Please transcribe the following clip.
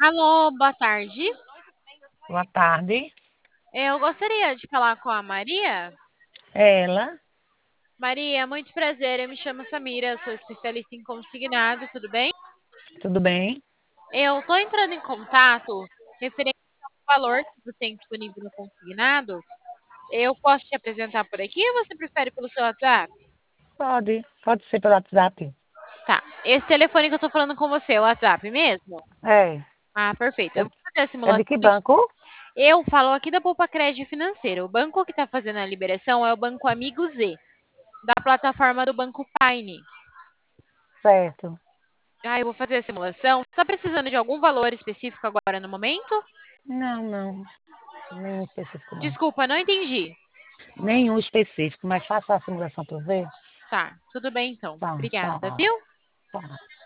Alô, boa tarde. Boa tarde. Eu gostaria de falar com a Maria. Ela, Maria, muito prazer. Eu me chamo Samira, sou especialista em consignado, tudo bem? tudo bem? Eu estou entrando em contato referente ao valor que você tem disponível no consignado. Eu posso te apresentar por aqui ou você prefere pelo seu WhatsApp? Pode ser pelo WhatsApp. Tá. Esse telefone que eu estou falando com você é o WhatsApp mesmo? É. Ah, perfeito. É, Eu vou fazer a é de simulação. que banco? Eu falo aqui da Poupa Crédito Financeiro. O banco que está fazendo a liberação é o Banco Amigo Z, da plataforma do Banco Paine. Certo. Ah, eu vou fazer a simulação. Você está precisando de algum valor específico agora no momento? Não, não. Nenhum específico, não. Desculpa, não entendi. Nenhum específico, mas faça a simulação para ver. Tá, tudo bem então. Tá, Obrigada, tá, viu? tá.